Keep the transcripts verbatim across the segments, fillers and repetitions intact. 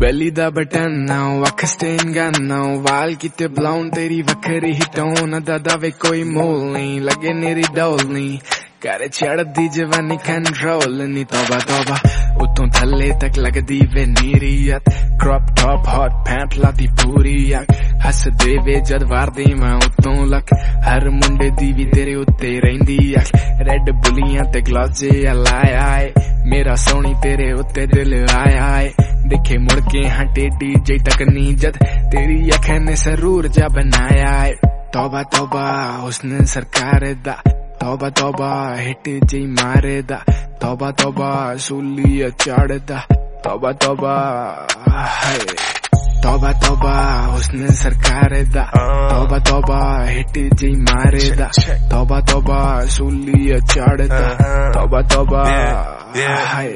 belly da button now वख stain gun now वाल किते blown तेरी वखरी ही टोन दादा वे कोई मोल नहीं लगे मेरी डोल नहीं करे चढ़ दी जवानी कंट्रोल नहीं तौबा तौबा उतों थल्ले तक लगदी वे नीरियत क्रॉप टॉप हॉट पैंट लाती पूरी अक हस दे वे जद वारदी मैं उतों लक हर मुंडे दी भी तेरे उत्ते रहिंदी अक रेड बुलियां ते ग्लाजे लाए आए मेरा सोनी तेरे उत्ते दिल आए आए दिखे मुड़ के हाँ टेडी जे तक नी जद तेरी अखें ने सरूर जा बनाया है तौबा तौबा उसने सरकार दा तौबा तौबा हिट जी मारे दा तौबा तौबा सूलिया चाड़ दा तौबा तौबा हाय तौबा तौबा उसने सरकार दा तौबा तौबा हिट जी मारे दा तौबा तौबा सूलिया चाड़ दा तौबा तौबा हाय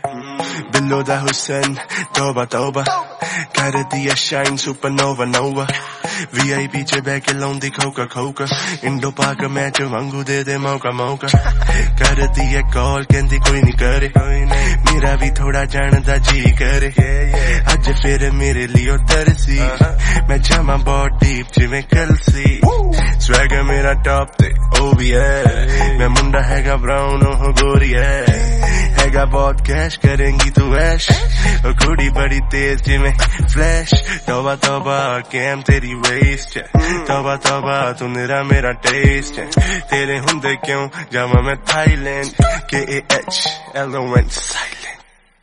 Below the Hussein, Toba Toba Kar diya shine supernova nova V I P ch back alone the Coca Coca Indo Pak match wangu de de mauka mauka Kar diya call kendi koi nahi kare Mera bhi thoda janda ji kare Aaj fir mere liye tarsi Main jama bahut deep jive kalsi Swagger mera top te oh bhi hai Main munda haiga brown oh gori hai हैगा बहुत cash करेंगी तू ऐश और कुड़ी बड़ी तेज जिमें flash तौबा तौबा कैम तेरी वेस्ट है तौबा तौबा तू मेरा मेरा टेस्ट है तेरे हुंदे क्यों जावा मैं थाईलैंड के A H L O N silent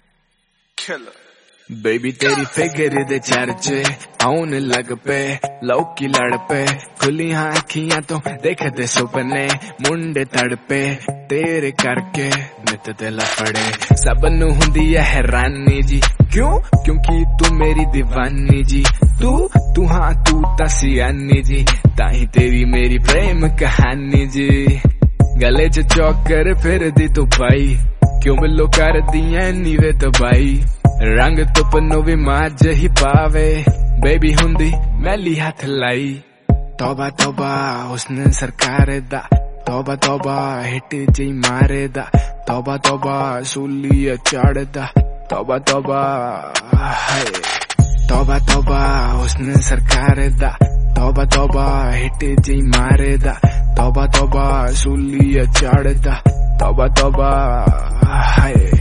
killer baby तेरी फिगर दे चर्चे आउन लग पे लौकी लड़ पे खुली हाँ अखियां तो देखते सुपने मुंडे तड़पे तेरे करके नित ते लफड़े सब नू हुंदी है हैरानी जी क्यों क्योंकि तू मेरी दीवानी जी तू तू हाँ तू ता सियानी जी ताही तेरी मेरी प्रेम कहानी जी गले च चौकर फिर दी तू पाई क्यों मिलो कर दिया नीवे तबाई रंग तुपनो भी माज ही पावे बेबी हुंदी मैली हाथ लाई तौबा तौबा उसने सरकार दा तौबा तौबा हिट जी मारे दा तौबा तौबा सूलिया चाड़ दा तौबा तौबा हाय तौबा तौबा उसने सरकार दा तौबा तौबा हिट जी मारे दा तौबा तौबा सूलिया चाड़ दा तौबा तौबा हाय